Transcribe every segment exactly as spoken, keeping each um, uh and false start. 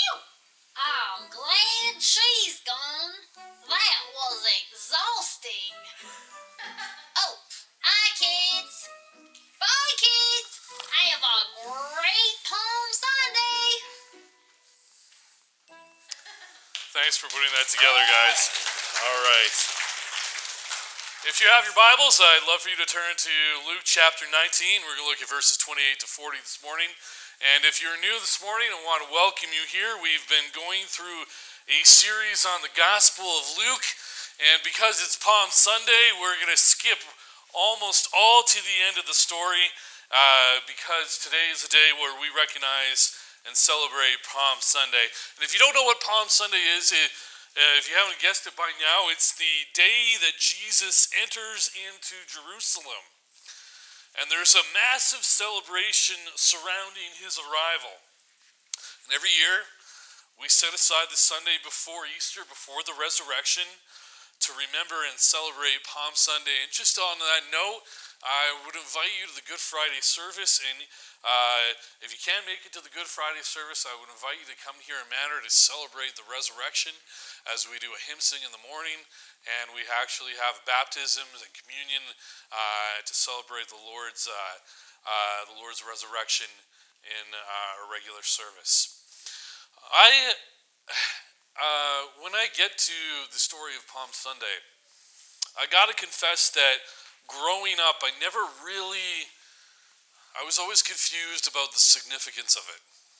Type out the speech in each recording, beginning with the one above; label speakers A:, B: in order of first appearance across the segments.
A: I'm glad she's gone. That was exhausting. Oh, hi, kids. Bye, kids. Have a great Palm Sunday.
B: Thanks for putting that together, guys. All right. If you have your Bibles, I'd love for you to turn to Luke chapter nineteen. We're going to look at verses twenty-eight to forty this morning. And if you're new this morning, I want to welcome you here. We've been going through a series on the Gospel of Luke. And because it's Palm Sunday, we're going to skip almost all to the end of the story uh, because today is a day where we recognize and celebrate Palm Sunday. And if you don't know what Palm Sunday is, it, uh, if you haven't guessed it by now, it's the day that Jesus enters into Jerusalem. And there's a massive celebration surrounding his arrival. And every year, we set aside the Sunday before Easter, before the resurrection, to remember and celebrate Palm Sunday. And just on that note, I would invite you to the Good Friday service. And uh, if you can't make it to the Good Friday service, I would invite you to come here in Manor to celebrate the resurrection as we do a hymn sing in the morning. And we actually have baptisms and communion uh, to celebrate the Lord's uh, uh, the Lord's resurrection in uh, a regular service. I uh, when I get to the story of Palm Sunday, I got to confess that growing up, I never really, I was always confused about the significance of it.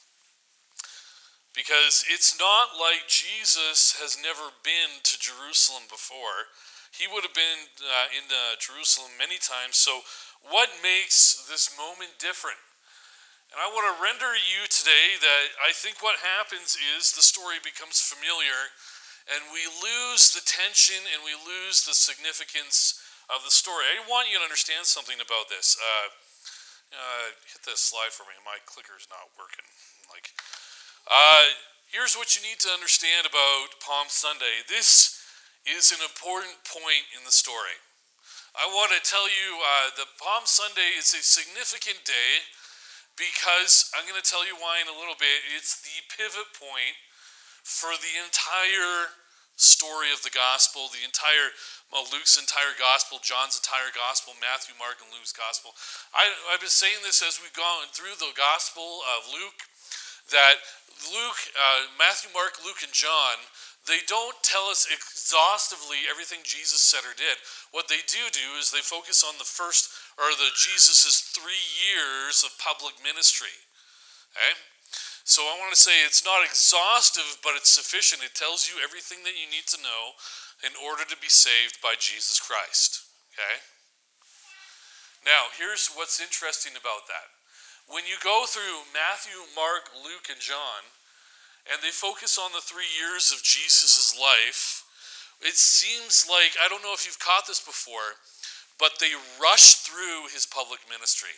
B: Because it's not like Jesus has never been to Jerusalem before. He would have been uh, in uh, Jerusalem many times. So what makes this moment different? And I want to render you today that I think what happens is the story becomes familiar and we lose the tension and we lose the significance of the story. I want you to understand something about this. Uh, uh, hit this slide for me. My clicker's not working. Like... Uh, here's what you need to understand about Palm Sunday. This is an important point in the story. I want to tell you uh, that Palm Sunday is a significant day because I'm going to tell you why in a little bit. It's the pivot point for the entire story of the gospel, the entire, well, Luke's entire gospel, John's entire gospel, Matthew, Mark, and Luke's gospel. I, I've been saying this as we've gone through the gospel of Luke, that Luke, uh, Matthew, Mark, Luke, and John, they don't tell us exhaustively everything Jesus said or did. What they do do is they focus on the first, or the Jesus's three years of public ministry. Okay? So I want to say it's not exhaustive, but it's sufficient. It tells you everything that you need to know in order to be saved by Jesus Christ. Okay? Now, here's what's interesting about that. When you go through Matthew, Mark, Luke, and John, and they focus on the three years of Jesus' life, it seems like, I don't know if you've caught this before, but they rush through his public ministry.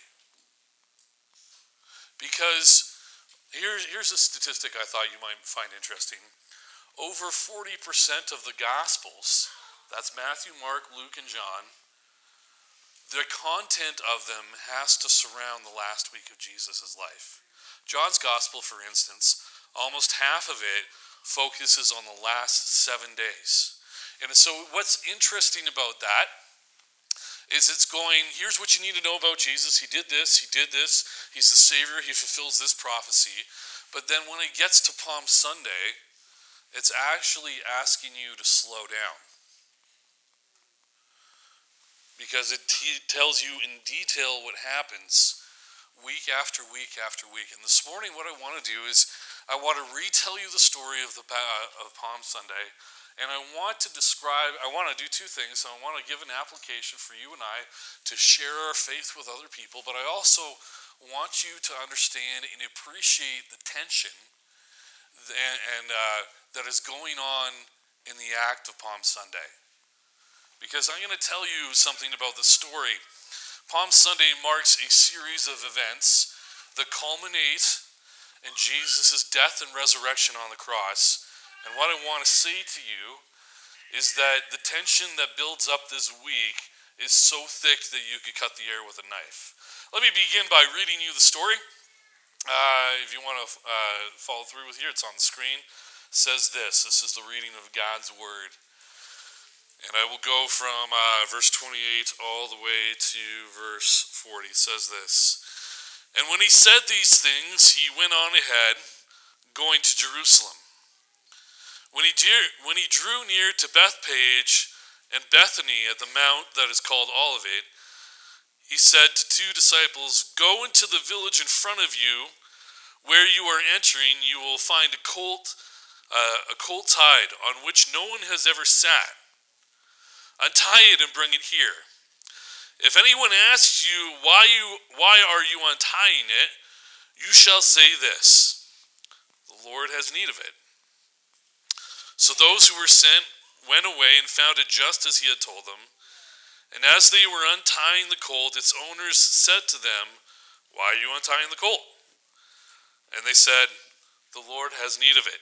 B: Because here's, here's a statistic I thought you might find interesting. Over forty percent of the Gospels, that's Matthew, Mark, Luke, and John, the content of them has to surround the last week of Jesus' life. John's gospel, for instance, almost half of it focuses on the last seven days. And so what's interesting about that is it's going, here's what you need to know about Jesus. He did this, he did this, he's the Savior, he fulfills this prophecy. But then when it gets to Palm Sunday, it's actually asking you to slow down. Because it t- tells you in detail what happens week after week after week. And this morning what I want to do is I want to retell you the story of the uh, of Palm Sunday. And I want to describe, I want to do two things. I want to give an application for you and I to share our faith with other people. But I also want you to understand and appreciate the tension and, and uh, that is going on in the act of Palm Sunday. Because I'm going to tell you something about the story. Palm Sunday marks a series of events that culminate in Jesus' death and resurrection on the cross. And what I want to say to you is that the tension that builds up this week is so thick that you could cut the air with a knife. Let me begin by reading you the story. Uh, if you want to uh, follow through with here, it's on the screen. It says this. This is the reading of God's Word. And I will go from uh, verse twenty-eight all the way to verse forty. It says this. And when he said these things, he went on ahead, going to Jerusalem. When he, drew, when he drew near to Bethphage and Bethany at the mount that is called Olivet, he said to two disciples, "Go into the village in front of you. Where you are entering, you will find a colt, uh, a colt tied, on which no one has ever sat. Untie it and bring it here. If anyone asks you why you why are you untying it, you shall say this: the Lord has need of it." So those who were sent went away and found it just as he had told them. And as they were untying the colt, its owners said to them, "Why are you untying the colt?" And they said, "The Lord has need of it."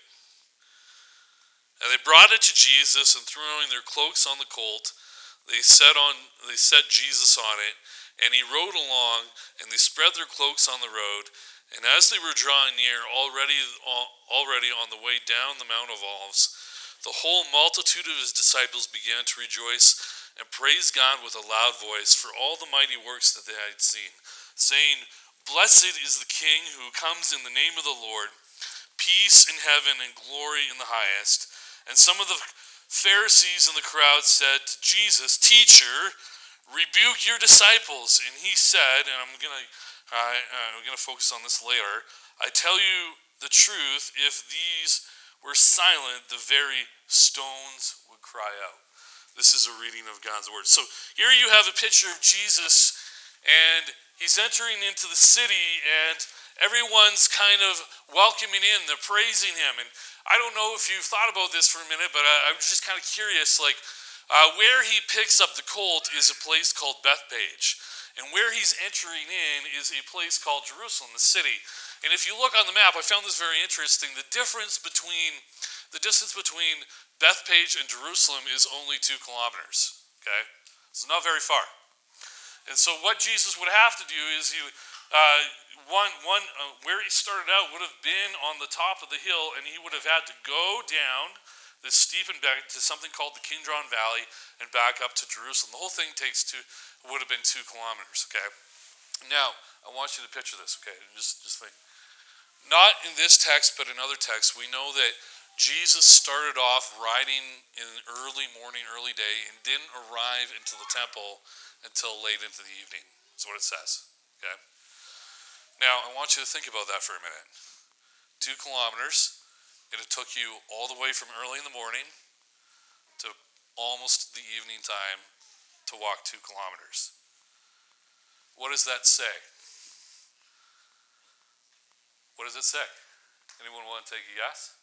B: And they brought it to Jesus, and throwing their cloaks on the colt, they set on they set Jesus on it, and he rode along, and they spread their cloaks on the road. And as they were drawing near, already already on the way down the Mount of Olives, the whole multitude of his disciples began to rejoice and praise God with a loud voice for all the mighty works that they had seen, saying, "Blessed is the King who comes in the name of the Lord, peace in heaven and glory in the highest." And some of the Pharisees in the crowd said to Jesus, "Teacher, rebuke your disciples." And he said, and I'm gonna uh, uh, I'm gonna focus on this later, "I tell you the truth, if these were silent, the very stones would cry out." This is a reading of God's Word. So here you have a picture of Jesus, and he's entering into the city, and everyone's kind of welcoming in. They're praising him. And I don't know if you've thought about this for a minute, but I, I'm just kind of curious. Like, uh, where he picks up the colt is a place called Bethphage. And where he's entering in is a place called Jerusalem, the city. And if you look on the map, I found this very interesting. The difference between the distance between Bethphage and Jerusalem is only two kilometers. Okay, so not very far. And so what Jesus would have to do is he, uh, one one uh, where he started out would have been on the top of the hill, and he would have had to go down this steep and back to something called the Kidron Valley and back up to Jerusalem. The whole thing takes two would have been two kilometers. Okay. Now I want you to picture this. Okay, just just think. Not in this text, but in other texts, we know that Jesus started off riding in early morning, early day, and didn't arrive into the temple until late into the evening. That's what it says. Okay. Now, I want you to think about that for a minute. Two kilometers, and it took you all the way from early in the morning to almost the evening time to walk two kilometers. What does that say? What does it say? Anyone want to take a guess?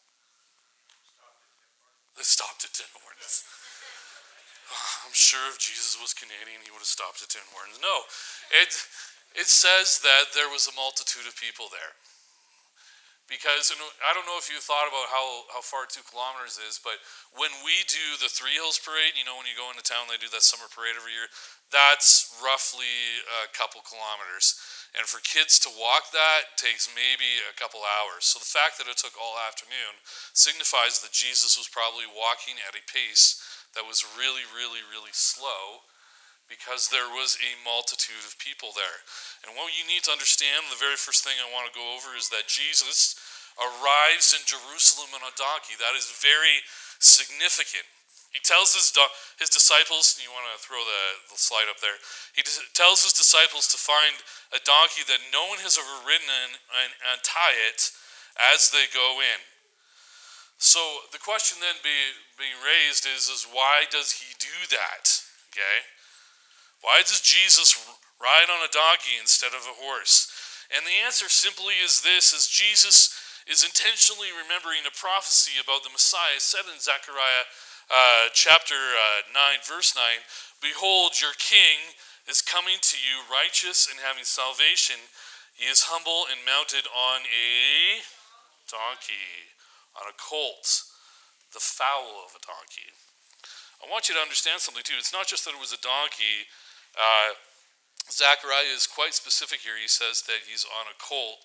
B: They stopped at Tim Hortons. I'm sure if Jesus was Canadian, he would have stopped at Tim Hortons. No, it it says that there was a multitude of people there. Because, and I don't know if you thought about how, how far two kilometers is, but when we do the Three Hills Parade, you know, when you go into town, they do that summer parade every year, that's roughly a couple kilometers. And for kids to walk that takes maybe a couple hours. So the fact that it took all afternoon signifies that Jesus was probably walking at a pace that was really, really, really slow, because there was a multitude of people there. And what you need to understand, the very first thing I want to go over, is that Jesus arrives in Jerusalem on a donkey. That is very significant. He tells his do- his disciples, you want to throw the, the slide up there, he d- tells his disciples to find a donkey that no one has ever ridden in and, and tie it as they go in. So the question then be, being raised is, is why does he do that? Okay? Why does Jesus ride on a donkey instead of a horse? And the answer simply is this, is Jesus is intentionally remembering a prophecy about the Messiah said in Zechariah uh, chapter uh, nine, verse nine, "Behold, your king is coming to you, righteous and having salvation. He is humble and mounted on a donkey, on a colt, the foal of a donkey." I want you to understand something too. It's not just that it was a donkey. Uh, Zechariah is quite specific here. He says that he's on a colt,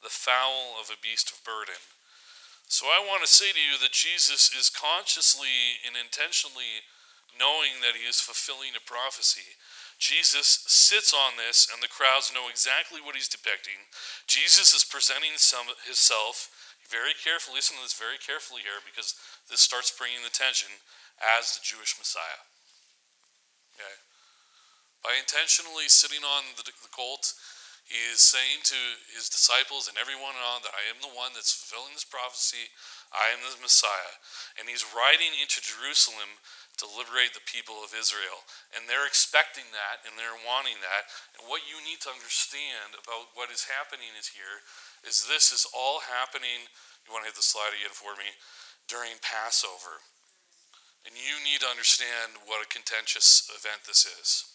B: the fowl of a beast of burden. So I want to say to you that Jesus is consciously and intentionally knowing that he is fulfilling a prophecy. Jesus sits on this, and the crowds know exactly what he's depicting. Jesus is presenting some, himself very carefully. Listen to this very carefully here, because this starts bringing the tension, as the Jewish Messiah. Okay? By intentionally sitting on the, the colt, he is saying to his disciples and everyone on that I am the one that's fulfilling this prophecy. I am the Messiah. And he's riding into Jerusalem to liberate the people of Israel. And they're expecting that, and they're wanting that. And what you need to understand about what is happening is here is this is all happening, you want to hit the slide again for me, during Passover. And you need to understand what a contentious event this is.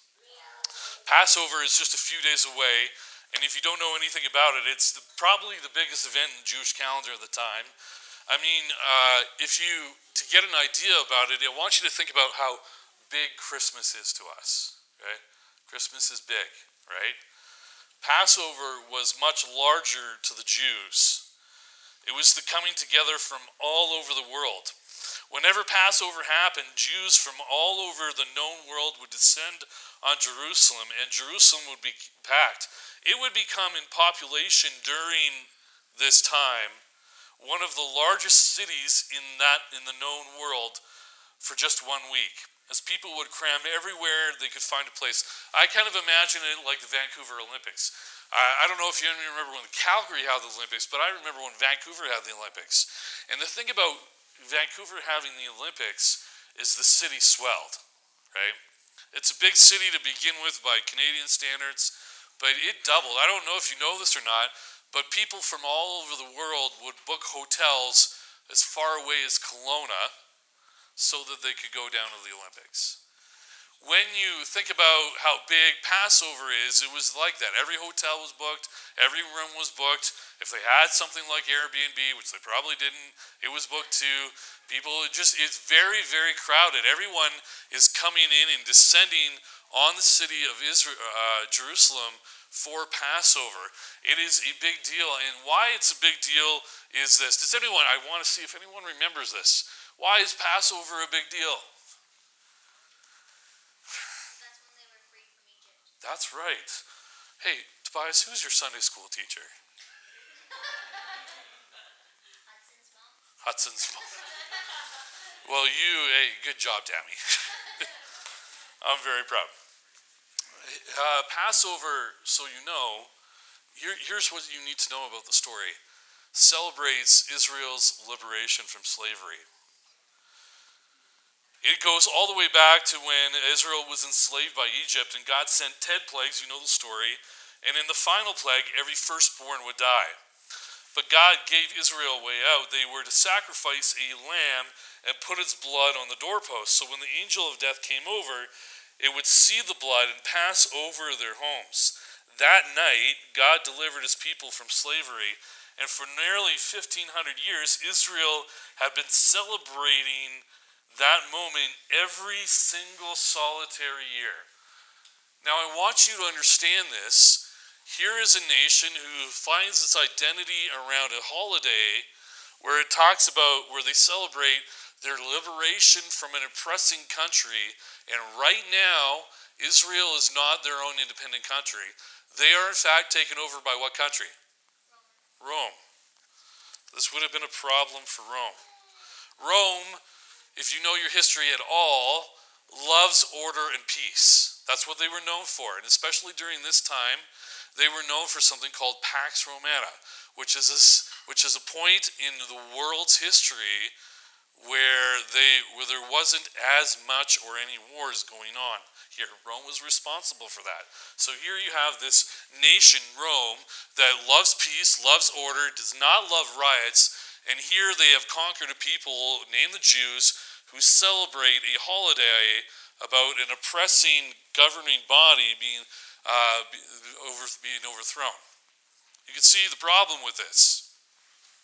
B: Passover is just a few days away, and if you don't know anything about it, it's the, probably the biggest event in the Jewish calendar at the time. I mean, uh, if you, to get an idea about it, I want you to think about how big Christmas is to us. Okay? Christmas is big, right? Passover was much larger to the Jews. It was the coming together from all over the world. Whenever Passover happened, Jews from all over the known world would descend on Jerusalem, and Jerusalem would be packed. It would become in population during this time one of the largest cities in that in the known world for just one week, as people would cram everywhere they could find a place. I kind of imagine it like the Vancouver Olympics. I, I don't know if you remember when Calgary had the Olympics, but I remember when Vancouver had the Olympics. And the thing about Vancouver having the Olympics is the city swelled, right? It's a big city to begin with by Canadian standards, but it doubled. I don't know if you know this or not, but people from all over the world would book hotels as far away as Kelowna so that they could go down to the Olympics. When you think about how big Passover is, it was like that. Every hotel was booked. Every room was booked. If they had something like Airbnb, which they probably didn't, it was booked too. People, it just, it's very, very crowded. Everyone is coming in and descending on the city of Israel, uh, Jerusalem for Passover. It is a big deal. And why it's a big deal is this. Does anyone, I want to see if anyone remembers this. Why is Passover a big deal? That's right. Hey, Tobias, who's your Sunday school teacher? Hudson's mom. Well, you, hey, good job, Tammy. I'm very proud. Uh, Passover, so you know, here, here's what you need to know about the story. Celebrates Israel's liberation from slavery. It goes all the way back to when Israel was enslaved by Egypt, and God sent ten plagues, you know the story, and in the final plague, every firstborn would die. But God gave Israel a way out. They were to sacrifice a lamb and put its blood on the doorpost. So when the angel of death came over, it would see the blood and pass over their homes. That night, God delivered his people from slavery, and for nearly fifteen hundred years, Israel had been celebrating that moment every single solitary year. Now, I want you to understand this. Here is a nation who finds its identity around a holiday where it talks about, where they celebrate their liberation from an oppressing country. And right now, Israel is not their own independent country. They are, in fact, taken over by what country? Rome. This would have been a problem for Rome. Rome, if you know your history at all, loves order and peace. That's what they were known for. And especially during this time, they were known for something called Pax Romana, which is a, which is a point in the world's history where they where there wasn't as much or any wars going on here. Rome was responsible for that. So here you have this nation, Rome, that loves peace, loves order, does not love riots, and here they have conquered a people named the Jews who celebrate a holiday about an oppressing governing body being uh, over, being overthrown. You can see the problem with this.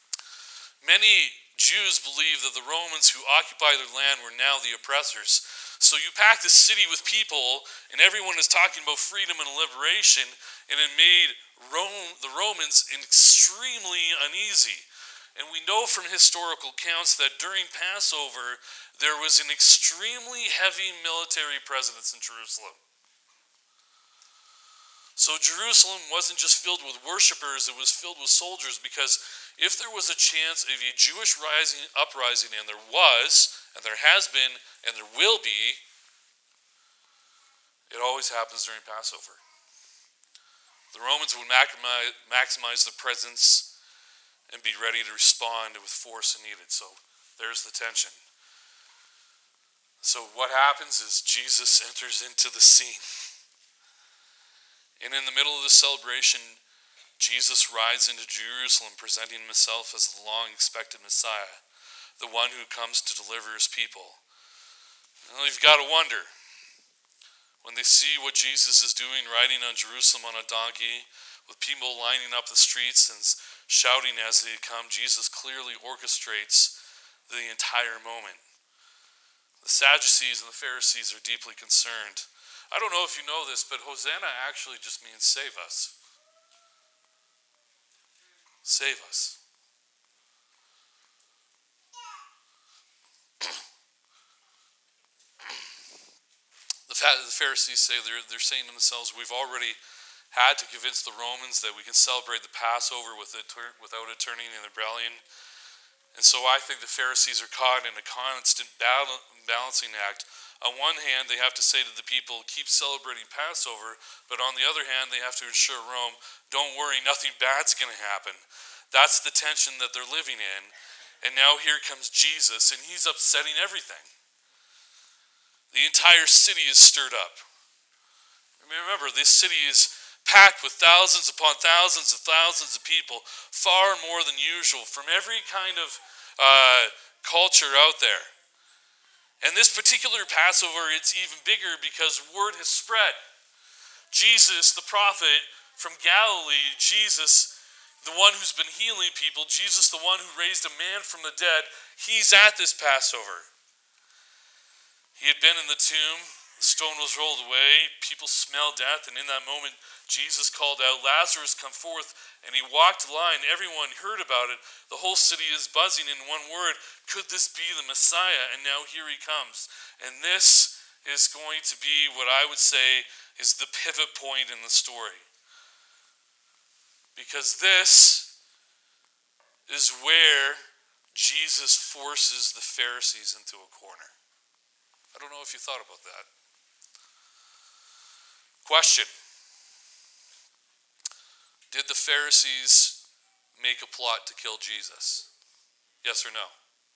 B: Many Jews believe that the Romans who occupied their land were now the oppressors. So you pack the city with people, and everyone is talking about freedom and liberation, and it made Rome, the Romans extremely uneasy. And we know from historical accounts that during Passover, there was an extremely heavy military presence in Jerusalem. So Jerusalem wasn't just filled with worshipers, it was filled with soldiers, because if there was a chance of a Jewish rising, uprising, and there was, and there has been, and there will be, it always happens during Passover. The Romans would maximize the presence and be ready to respond with force when needed. So there's the tension. So what happens is Jesus enters into the scene. And in the middle of the celebration, Jesus rides into Jerusalem, presenting himself as the long-expected Messiah, the one who comes to deliver his people. Well, you've got to wonder, when they see what Jesus is doing, riding on Jerusalem on a donkey, with people lining up the streets and shouting as they come, Jesus clearly orchestrates the entire moment. The Sadducees and the Pharisees are deeply concerned. I don't know if you know this, but Hosanna actually just means save us. Save us. The Pharisees say they're, they're saying to themselves, we've already had to convince the Romans that we can celebrate the Passover with it, without it turning in rebellion. And so I think the Pharisees are caught in a constant battle, balancing act. On one hand, they have to say to the people, keep celebrating Passover, but on the other hand, they have to assure Rome, don't worry, nothing bad's going to happen. That's the tension that they're living in. And now here comes Jesus, and he's upsetting everything. The entire city is stirred up. I mean, remember, this city is packed with thousands upon thousands of thousands of people, far more than usual, from every kind of uh, culture out there. And this particular Passover, it's even bigger because word has spread. Jesus, the prophet from Galilee, Jesus, the one who's been healing people, Jesus, the one who raised a man from the dead, he's at this Passover. He had been in the tomb. The stone was rolled away. People smelled death. And in that moment, Jesus called out, Lazarus, come forth. And he walked the line. Everyone heard about it. The whole city is buzzing in one word. Could this be the Messiah? And now here he comes. And this is going to be what I would say is the pivot point in the story. Because this is where Jesus forces the Pharisees into a corner. I don't know if you thought about that. Question. Did the Pharisees make a plot to kill Jesus? Yes or no?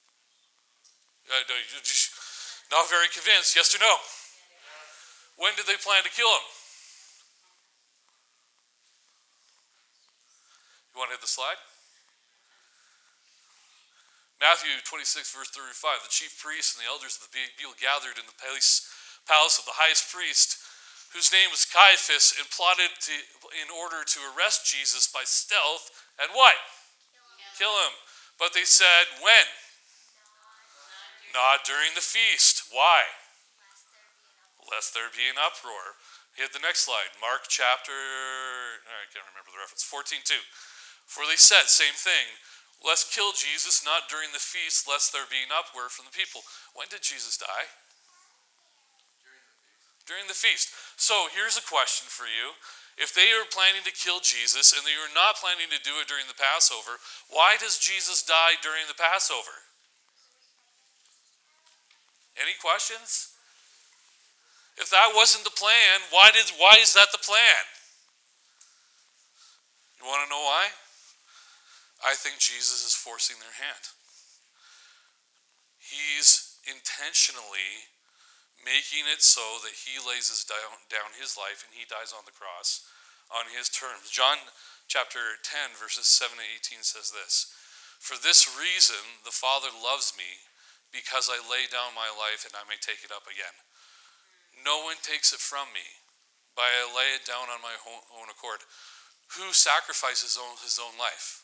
B: Not very convinced. Yes or no? When did they plan to kill him? You want to hit the slide? Matthew twenty-six, verse thirty-five. The chief priests and the elders of the people gathered in the palace, palace of the highest priest, whose name was Caiaphas, and plotted to, in order to arrest Jesus by stealth and what? Kill him. Kill him. But they said, when? Not during the feast. Why? Lest there be an uproar. Hit the next slide. Mark chapter, I can't remember the reference, fourteen two. For they said, same thing, let's kill Jesus, not during the feast, lest there be an uproar from the people. When did Jesus die? During the feast. So here's a question for you. If they are planning to kill Jesus and they are not planning to do it during the Passover, why does Jesus die during the Passover? Any questions? If that wasn't the plan, why did why is that the plan? You want to know why? I think Jesus is forcing their hand. He's intentionally making it so that he lays his down, down his life and he dies on the cross on his terms. John chapter ten, verses seven to eighteen says this, for this reason the Father loves me, because I lay down my life and I may take it up again. No one takes it from me, but I lay it down on my own accord. Who sacrifices his own life?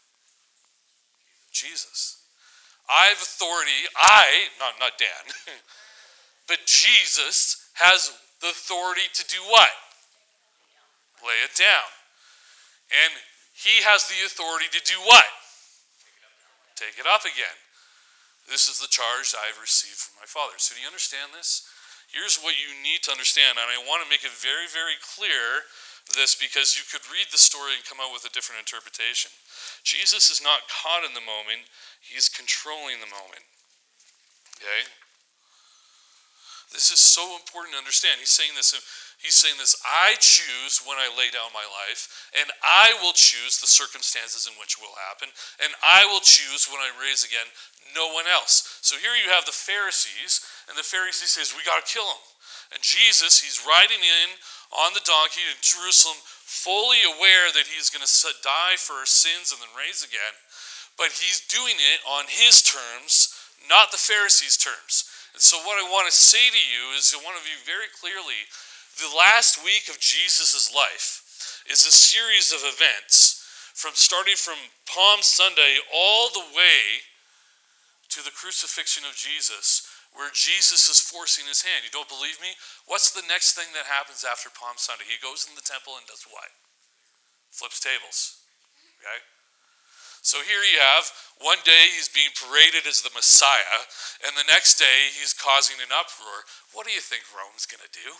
B: Jesus. I have authority, I, not, not Dan, But Jesus has the authority to do what? Lay it down. And he has the authority to do what? Take it up again. This is the charge I have received from my Father. So do you understand this? Here's what you need to understand, and I want to make it very, very clear this because you could read the story and come out with a different interpretation. Jesus is not caught in the moment. He's controlling the moment. Okay? This is so important to understand. He's saying this, he's saying this, I choose when I lay down my life, and I will choose the circumstances in which it will happen, and I will choose when I raise again, no one else. So here you have the Pharisees, and the Pharisee says, we got to kill him. And Jesus, he's riding in on the donkey in Jerusalem, fully aware that he's going to die for our sins and then raise again. But he's doing it on his terms, not the Pharisees' terms. And so what I want to say to you is, I want to view very clearly, the last week of Jesus' life is a series of events, from starting from Palm Sunday all the way to the crucifixion of Jesus, where Jesus is forcing his hand. You don't believe me? What's the next thing that happens after Palm Sunday? He goes in the temple and does what? Flips tables. Okay? So here you have, one day he's being paraded as the Messiah, and the next day he's causing an uproar. What do you think Rome's going to do?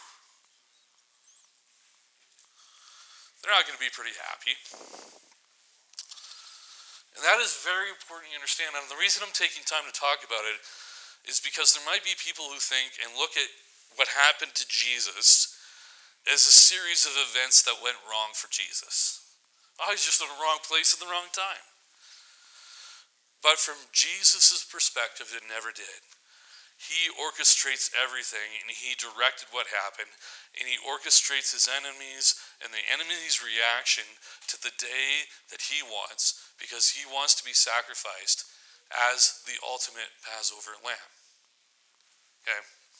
B: They're not going to be pretty happy. And that is very important to understand. And the reason I'm taking time to talk about it is because there might be people who think and look at what happened to Jesus as a series of events that went wrong for Jesus. Oh, he's just in the wrong place at the wrong time. But from Jesus' perspective, it never did. He orchestrates everything, and he directed what happened, and he orchestrates his enemies and the enemy's reaction to the day that he wants, because he wants to be sacrificed as the ultimate Passover lamb. Okay?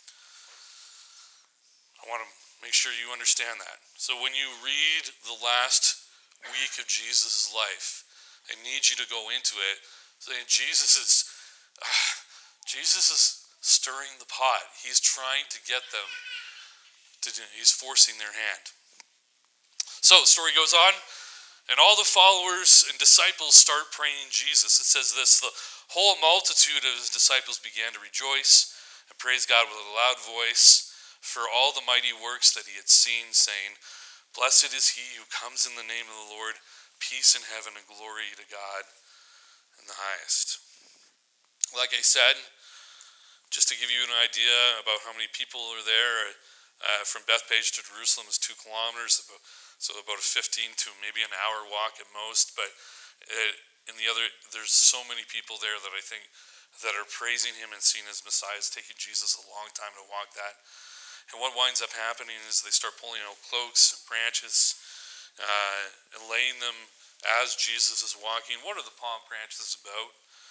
B: I want to make sure you understand that. So when you read the last week of Jesus' life, I need you to go into it saying Jesus is uh, Jesus is stirring the pot. He's trying to get them to do, he's forcing their hand. So the story goes on, and all the followers and disciples start praying Jesus. It says this, the whole multitude of his disciples began to rejoice and praise God with a loud voice for all the mighty works that he had seen, saying, blessed is he who comes in the name of the Lord, peace in heaven and glory to God in the highest. Like I said, just to give you an idea about how many people are there, uh, from Bethpage to Jerusalem is two kilometers, so about a fifteen to maybe an hour walk at most, but it, in the other, there's so many people there that I think that are praising him and seeing his Messiah. It's taking Jesus a long time to walk that. And what winds up happening is they start pulling out cloaks and branches uh, and laying them as Jesus is walking. What are the palm branches about?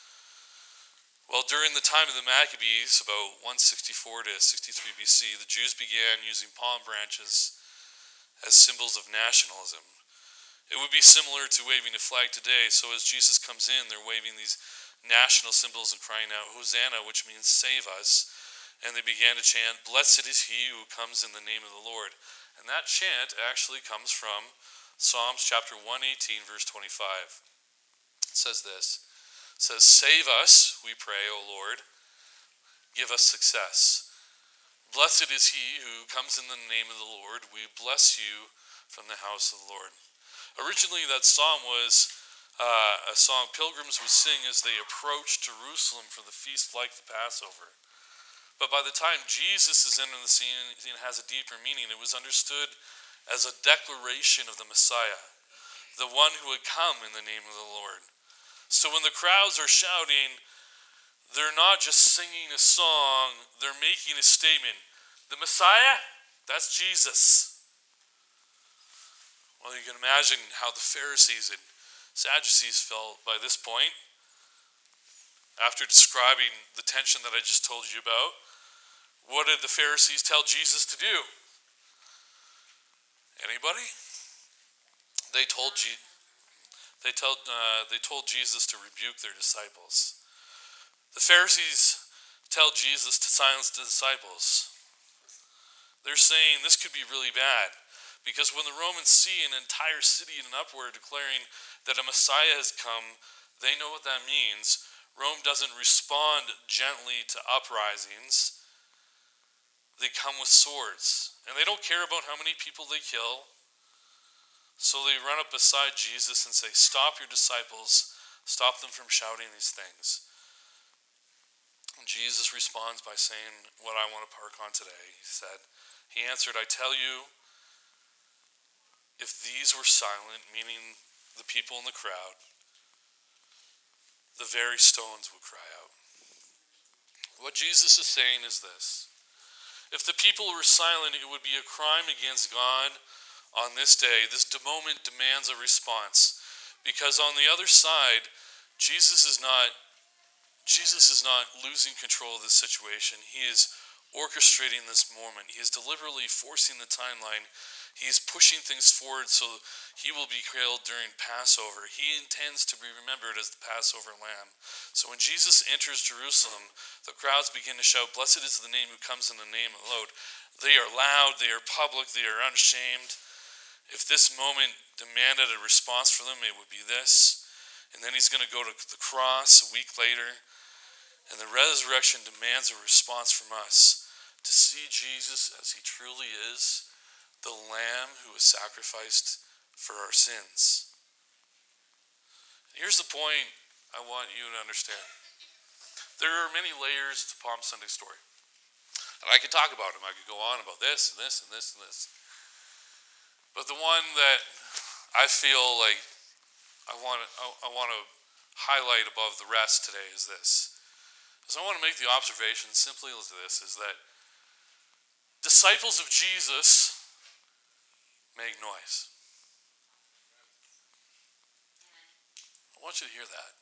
B: Well, during the time of the Maccabees, about one sixty-four to sixty-three B C, the Jews began using palm branches as symbols of nationalism. It would be similar to waving a flag today. So as Jesus comes in, they're waving these national symbols and crying out, Hosanna, which means save us. And they began to chant, blessed is he who comes in the name of the Lord. And that chant actually comes from Psalms chapter one eighteen, verse twenty-five. It says this. It says, save us, we pray, O Lord. Give us success. Blessed is he who comes in the name of the Lord. We bless you from the house of the Lord. Originally, that psalm was uh, a song pilgrims would sing as they approached Jerusalem for the feast like the Passover. But by the time Jesus is entering the scene, it has a deeper meaning. It was understood as a declaration of the Messiah, the one who would come in the name of the Lord. So when the crowds are shouting, they're not just singing a song, they're making a statement. The Messiah, that's Jesus. Well, you can imagine how the Pharisees and Sadducees felt by this point. After describing the tension that I just told you about, what did the Pharisees tell Jesus to do? Anybody? They told Je- they told uh, they told Jesus to rebuke their disciples. The Pharisees tell Jesus to silence the disciples. They're saying this could be really bad. Because when the Romans see an entire city in an uproar declaring that a Messiah has come, they know what that means. Rome doesn't respond gently to uprisings. They come with swords. And they don't care about how many people they kill. So they run up beside Jesus and say, "Stop your disciples. Stop them from shouting these things." And Jesus responds by saying what I want to park on today. He said, he answered, "I tell you, if these were silent," meaning the people in the crowd, "the very stones would cry out." What Jesus is saying is this. If the people were silent, it would be a crime against God on this day. This moment demands a response. Because on the other side, Jesus is not, Jesus is not losing control of this situation. He is orchestrating this moment. He is deliberately forcing the timeline. He is pushing things forward so he will be killed during Passover. He intends to be remembered as the Passover lamb. So when Jesus enters Jerusalem, the crowds begin to shout, "Blessed is the name who comes in the name of the Lord." They are loud, they are public, they are unashamed. If this moment demanded a response for them, it would be this. And then he's going to go to the cross a week later. And the resurrection demands a response from us to see Jesus as he truly is, the Lamb who was sacrificed for our sins. Here's the point I want you to understand. There are many layers to Palm Sunday story. And I could talk about them. I could go on about this and this and this and this. But the one that I feel like I want to, I, I want to highlight above the rest today is this. Is I want to make the observation simply as this, is that disciples of Jesus make noise. I want you to hear that.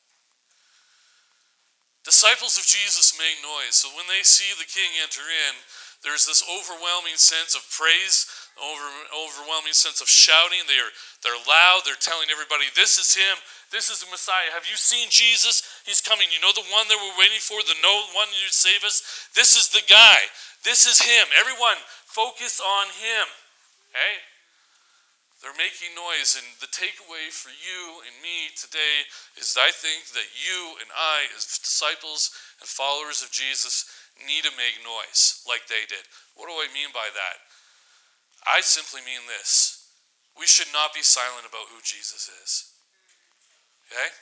B: Disciples of Jesus make noise. So when they see the king enter in, there's this overwhelming sense of praise, over, overwhelming sense of shouting. They are, they're loud. They're telling everybody, "This is him. This is the Messiah. Have you seen Jesus? He's coming. You know the one that we're waiting for, the no one who save us? This is the guy. This is him. Everyone, focus on him." Okay? They're making noise, and the takeaway for you and me today is that I think that you and I, as disciples and followers of Jesus, need to make noise like they did. What do I mean by that? I simply mean this. We should not be silent about who Jesus is. Okay?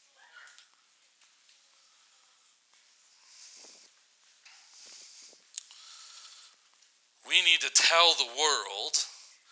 B: We need to tell the world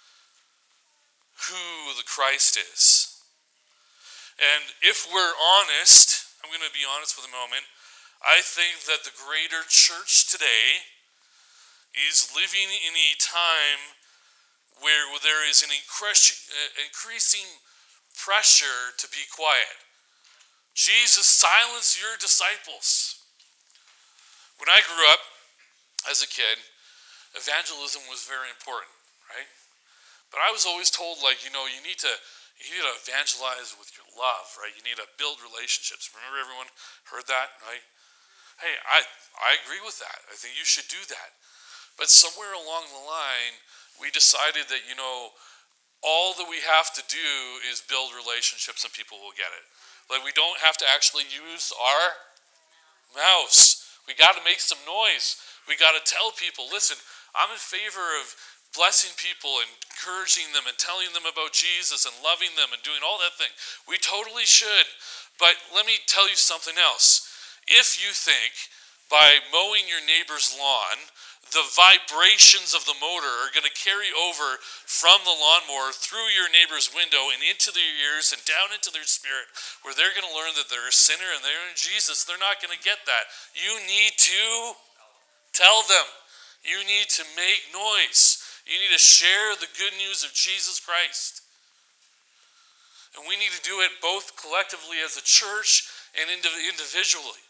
B: who the Christ is. And if we're honest, I'm going to be honest for the moment, I think that the greater church today is living in a time where there is an increasing pressure to be quiet. Jesus, silence your disciples. When I grew up as a kid, evangelism was very important, right? But I was always told, like, you know, you need to you need to evangelize with your love, right? You need to build relationships. Remember, everyone heard that, right? Hey, I I agree with that. I think you should do that. But somewhere along the line, we decided that, you know, all that we have to do is build relationships and people will get it. Like, we don't have to actually use our mouths. We got to make some noise. We got to tell people, listen, I'm in favor of blessing people and encouraging them and telling them about Jesus and loving them and doing all that thing. We totally should. But let me tell you something else. If you think by mowing your neighbor's lawn, the vibrations of the motor are going to carry over from the lawnmower through your neighbor's window and into their ears and down into their spirit, where they're going to learn that they're a sinner and they're in Jesus, they're not going to get that. You need to tell them. You need to make noise. You need to share the good news of Jesus Christ. And we need to do it both collectively as a church and individually.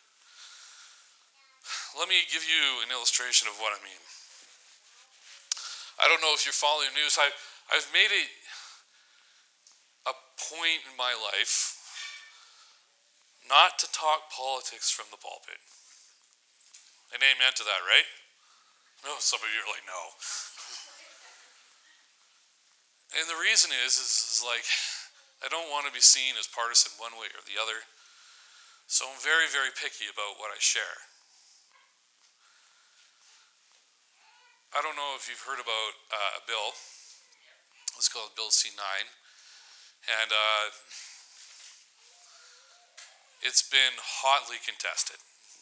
B: Let me give you an illustration of what I mean. I don't know if you're following news. I, I've made it a point in my life not to talk politics from the pulpit. And an amen to that, right? No, some of you are like, no. And the reason is, is, is like, I don't want to be seen as partisan one way or the other. So I'm very, very picky about what I share. I don't know if you've heard about uh, a bill. It's called Bill C nine. And uh, it's been hotly contested.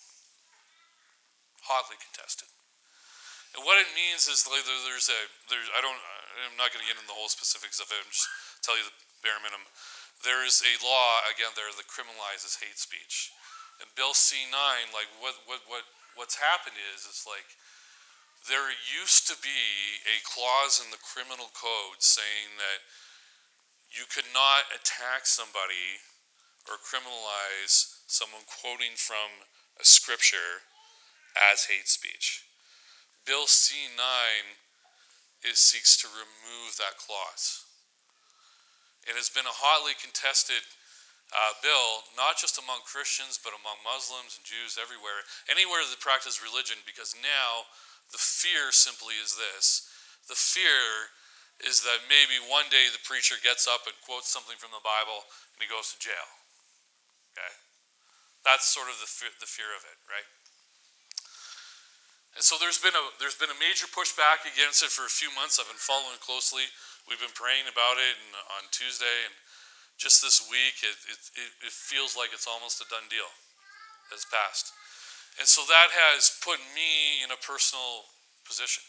B: Hotly contested. And what it means is like there's a there's I don't I'm not going to get into the whole specifics of it. I'm just tell you the bare minimum. There is a law again there that criminalizes hate speech. And Bill C nine, like what what what what's happened is it's like there used to be a clause in the criminal code saying that you could not attack somebody or criminalize someone quoting from a scripture as hate speech. Bill C nine is, seeks to remove that clause. It has been a hotly contested uh, bill, not just among Christians, but among Muslims and Jews everywhere, anywhere that practice religion, because now the fear simply is this. The fear is that maybe one day the preacher gets up and quotes something from the Bible and he goes to jail. Okay? That's sort of the fear, the fear of it, right? And so there's been a there's been a major pushback against it for a few months. I've been following closely. We've been praying about it and, on Tuesday, and just this week, it, it it feels like it's almost a done deal. It's passed. And so that has put me in a personal position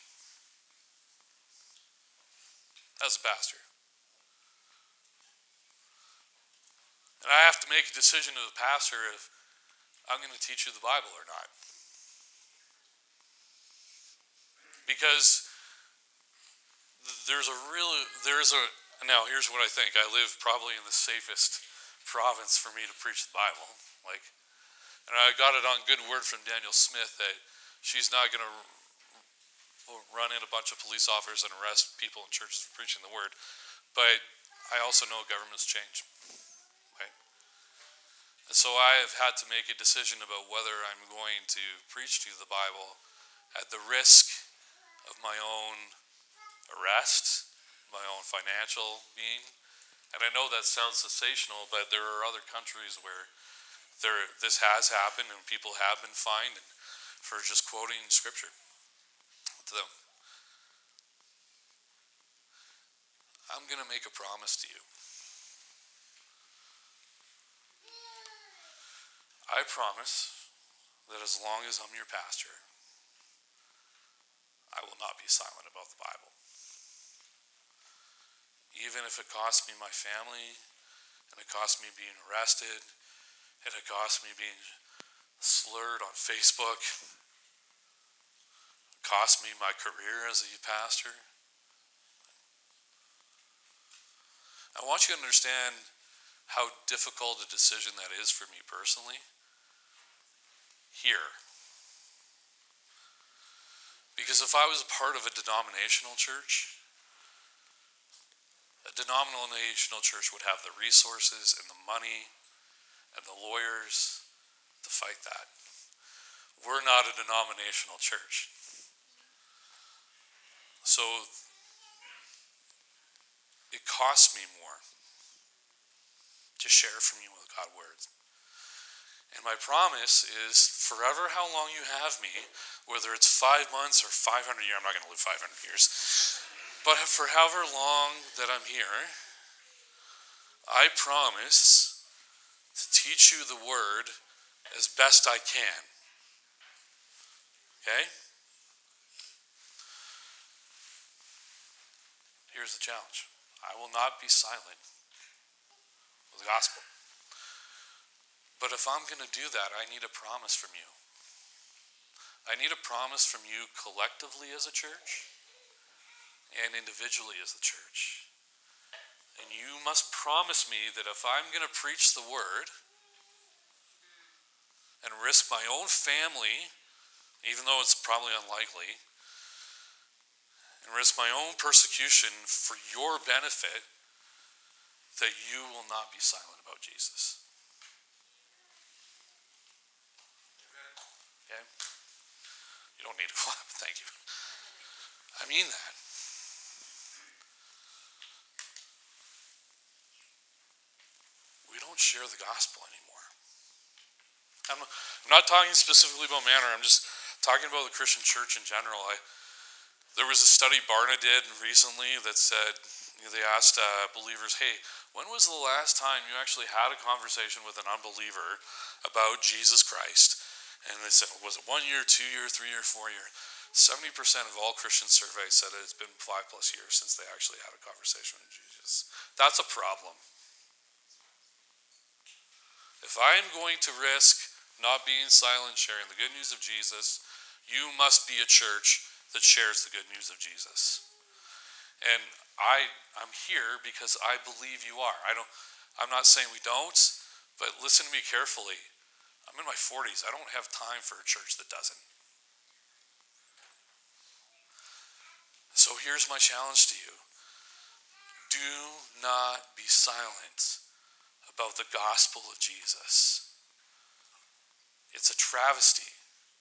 B: as a pastor. And I have to make a decision as a pastor if I'm going to teach you the Bible or not. Because there's a really, there's a, now here's what I think. I live probably in the safest province for me to preach the Bible. Like, and I got it on good word from Daniel Smith that she's not going to run in a bunch of police officers and arrest people in churches for preaching the word. But I also know governments change. Right? And so I have had to make a decision about whether I'm going to preach to you the Bible at the risk of my own arrest, my own financial being. And I know that sounds sensational, but there are other countries where there this has happened and people have been fined for just quoting scripture to them. I'm going to make a promise to you. I promise that as long as I'm your pastor, I will not be silent about the Bible. Even if it costs me my family, and it costs me being arrested, and it costs me being slurred on Facebook, it costs me my career as a pastor. I want you to understand how difficult a decision that is for me personally. Here. Because if I was a part of a denominational church, a denominational church would have the resources and the money and the lawyers to fight that. We're not a denominational church. So it costs me more to share from you with God's words. And my promise is forever how long you have me, whether it's five months or five hundred years, I'm not going to live five hundred years, but for however long that I'm here, I promise to teach you the word as best I can. Okay? Here's the challenge. I will not be silent with the gospel. But if I'm going to do that, I need a promise from you. I need a promise from you collectively as a church and individually as the church. And you must promise me that if I'm going to preach the word and risk my own family, even though it's probably unlikely, and risk my own persecution for your benefit, that you will not be silent about Jesus. Okay? You don't need to clap. Thank you. I mean that. We don't share the gospel anymore. I'm, I'm not talking specifically about Manor. I'm just talking about the Christian church in general. I, there was a study Barna did recently that said, you know, they asked uh, believers, hey, when was the last time you actually had a conversation with an unbeliever about Jesus Christ? And they said, was it one year, two year, three year, four year? seventy percent of all Christian surveys said it's been five plus years since they actually had a conversation with Jesus. That's a problem. If I am going to risk not being silent, sharing the good news of Jesus, you must be a church that shares the good news of Jesus. And I, I'm here because I believe you are. I don't, I'm not saying we don't, but listen to me carefully. I'm in my forties. I don't have time for a church that doesn't. So here's my challenge to you. Do not be silent about the gospel of Jesus. It's a travesty.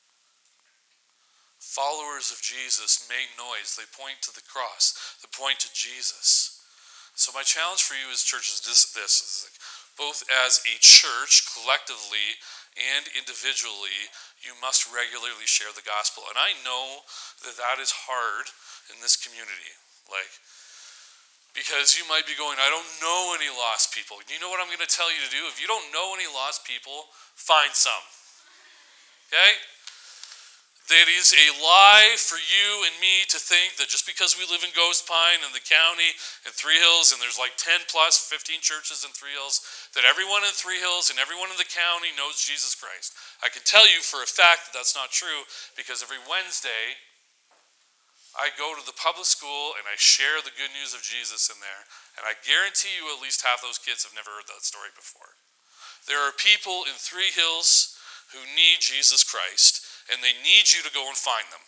B: Followers of Jesus make noise. They point to the cross. They point to Jesus. So my challenge for you as church is this, this is like, both as a church, collectively and individually, you must regularly share the gospel. And I know that that is hard in this community. Like, because you might be going, I don't know any lost people. You know what I'm going to tell you to do? If you don't know any lost people, find some. Okay? It is a lie for you and me to think that just because we live in Ghost Pine and the county and Three Hills, and there's like ten plus, fifteen churches in Three Hills, that everyone in Three Hills and everyone in the county knows Jesus Christ. I can tell you for a fact that that's not true, because every Wednesday I go to the public school and I share the good news of Jesus in there, and I guarantee you at least half those kids have never heard that story before. There are people in Three Hills who need Jesus Christ, and they need you to go and find them.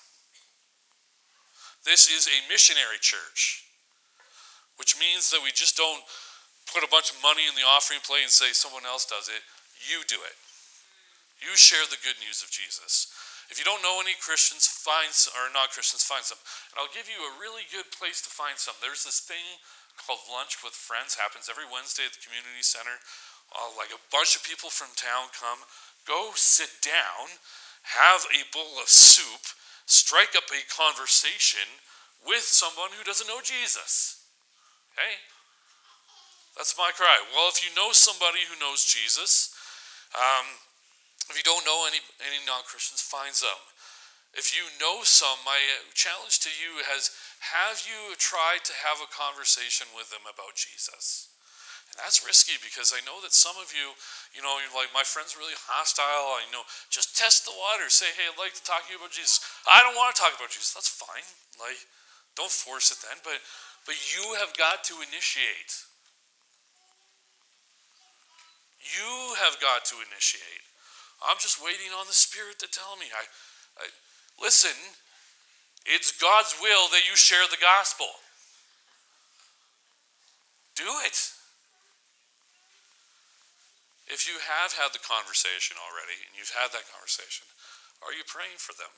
B: This is a missionary church, which means that we just don't put a bunch of money in the offering plate and say someone else does it. You do it. You share the good news of Jesus. If you don't know any Christians, find some, or not Christians, find some. And I'll give you a really good place to find some. There's this thing called Lunch with Friends, happens every Wednesday at the community center. Uh, like a bunch of people from town come, go sit down, have a bowl of soup, strike up a conversation with someone who doesn't know Jesus. Okay? That's my cry. Well, if you know somebody who knows Jesus, um, if you don't know any, any non-Christians, find some. If you know some, my challenge to you has, have you tried to have a conversation with them about Jesus? And that's risky, because I know that some of you, you know, you're like, my friend's really hostile. I know, just test the water. Say, hey, I'd like to talk to you about Jesus. I don't want to talk about Jesus. That's fine. Like, don't force it then. But, but you have got to initiate. You have got to initiate. I'm just waiting on the Spirit to tell me. I, I listen, it's God's will that you share the gospel. Do it. If you have had the conversation already, and you've had that conversation, are you praying for them?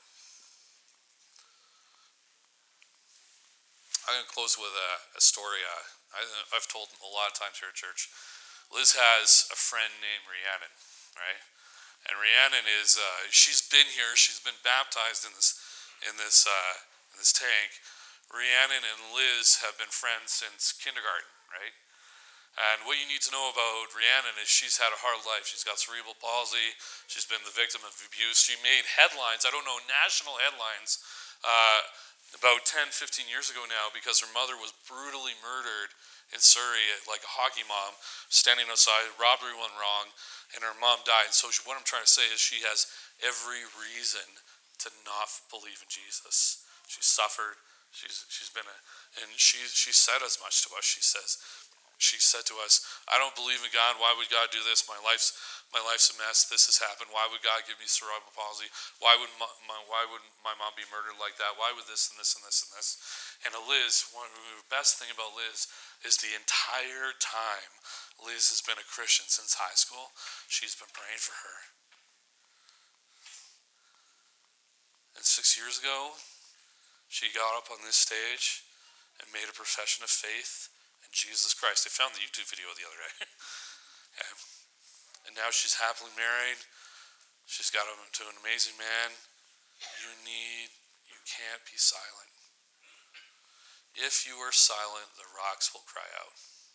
B: I'm going to close with a, a story uh, I, I've told a lot of times here at church. Liz has a friend named Rhiannon, right? And Rhiannon is, uh, she's been here, she's been baptized in this in this, uh, in this tank. Rhiannon and Liz have been friends since kindergarten, right? And what you need to know about Rhiannon is she's had a hard life. She's got cerebral palsy. She's been the victim of abuse. She made headlines, I don't know, national headlines, uh, about ten, fifteen years ago now, because her mother was brutally murdered in Surrey, like a hockey mom, standing outside. Robbery went wrong, and her mom died. And so she, what I'm trying to say is she has every reason to not believe in Jesus. She's suffered. She's she's been a, and she she said as much to us. She says, She said to us, I don't believe in God. Why would God do this? My life's my life's a mess. This has happened. Why would God give me cerebral palsy? Why would my, my why would my mom be murdered like that? Why would this and this and this and this? And Liz, one of the best thing about Liz is the entire time Liz has been a Christian since high school, she's been praying for her. And six six years ago, she got up on this stage and made a profession of faith in Jesus Christ. I found the YouTube video the other day. Okay. And now she's happily married. She's got him to an amazing man. You need, you can't be silent. If you are silent, the rocks will cry out.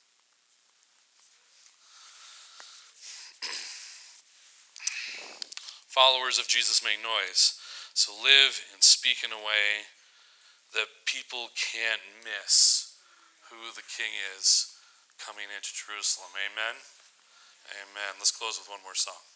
B: Followers of Jesus make noise. So live and speak in a way that people can't miss who the King is coming into Jerusalem. Amen? Amen. Let's close with one more song.